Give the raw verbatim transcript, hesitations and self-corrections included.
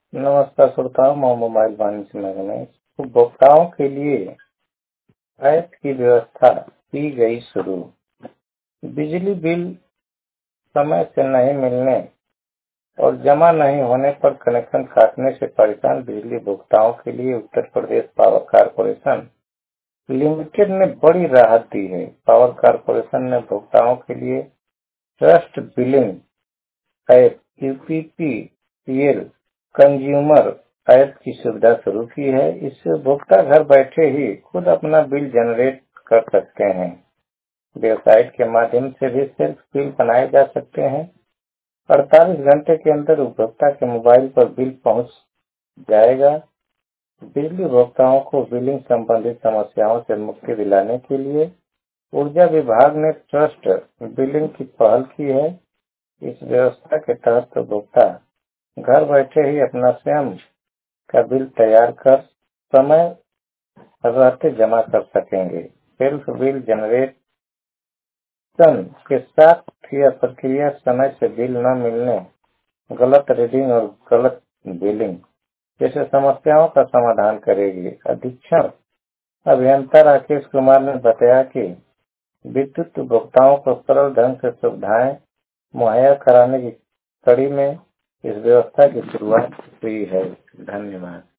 नमस्कार श्रोताओं, मैं मोबाइल वाणिज्य निगम में उपभोक्ताओं के लिए ऐप की व्यवस्था की गई शुरू। बिजली बिल समय से नहीं मिलने और जमा नहीं होने पर कनेक्शन काटने से परेशान बिजली उपभोक्ताओं के लिए Uttar Pradesh power corporation limited ने बड़ी राहत दी है। पावर कॉर्पोरेशन ने उपभोक्ताओं के लिए trust billing app UPPCL consumer app की सुविधा शुरू की है। इससे उपभोक्ता घर बैठे ही खुद अपना बिल जनरेट कर सकते हैं। वेबसाइट के माध्यम से भी सेल्फ बिल बनाए जा सकते हैं। अड़तालीस घंटे के अंदर उपभोक्ता के मोबाइल पर बिल पहुंच जाएगा। बिजली उपभोक्ताओं को बिलिंग संबंधित समस्याओं से मुक्ति दिलाने के लिए ऊर्जा विभाग ने ट्रस्ट बिलिंग की पहल की है। इस व्यवस्था के तहत उपभोक्ता घर बैठे ही अपना स्वयं का बिल तैयार कर समय रहते जमा कर सकेंगे। सेल्फ बिल जनरेशन के साथ यह प्रक्रिया समय से बिल न मिलने, गलत रीडिंग और गलत बिलिंग जैसे समस्याओं का समाधान करेगी। अधीक्षण अभियंता राकेश कुमार ने बताया कि विद्युत उपभोक्ताओं को सरल ढंग से सुविधाएं मुहैया कराने की कड़ी में इस व्यवस्था की शुरुआत हुई है। धन्यवाद।